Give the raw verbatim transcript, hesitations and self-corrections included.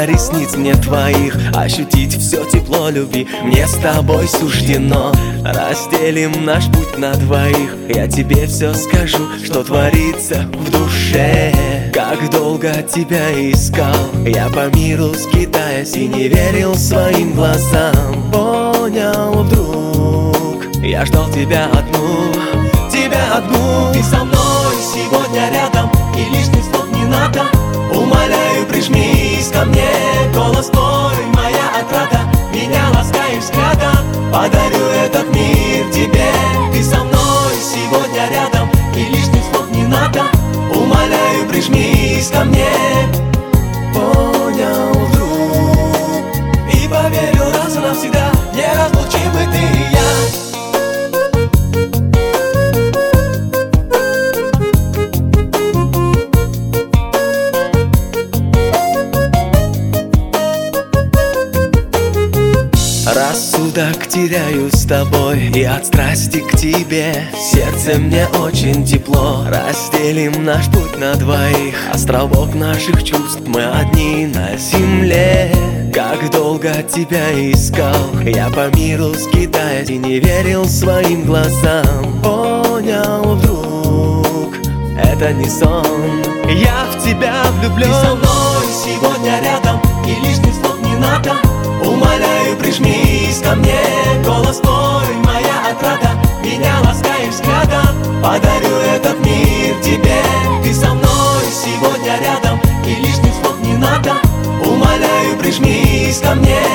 до ресниц мне твоих ощутить все тепло любви. Мне с тобой суждено, разделим наш путь на двоих. Я тебе все скажу, что творится в душе. Как долго тебя искал я по миру, скитаясь, и не верил своим глазам. Понял вдруг, я ждал тебя одну, тебя одну. Ты со мной сегодня рядом, и лишних слов не надо. Умоляю, прижмись ко мне, голос твой, моя отрада. Меня ласкаешь взглядом, подарю этот мир тебе. Ты со мной сегодня рядом, и лишних слов не надо. Умоляю, прижмись ко мне. Понял вдруг и поверил раз и навсегда, неразлучимы ты и я. Рассудок теряю с тобой, и от страсти к тебе в сердце мне очень тепло. Разделим наш путь на двоих, островок наших чувств мы одни на земле. Как долго тебя искал я по миру, скитаясь, и не верил своим глазам. Понял вдруг, это не сон, я в тебя влюблен. Ты со мной сегодня рядом, и лишних слов не надо. Умоляю, прижмись ко мне, голос твой, моя отрада. Меня ласкаешь взглядом, подарю этот мир тебе. Ты со мной сегодня рядом, и лишних слов не надо. Умоляю, прижмись ко мне.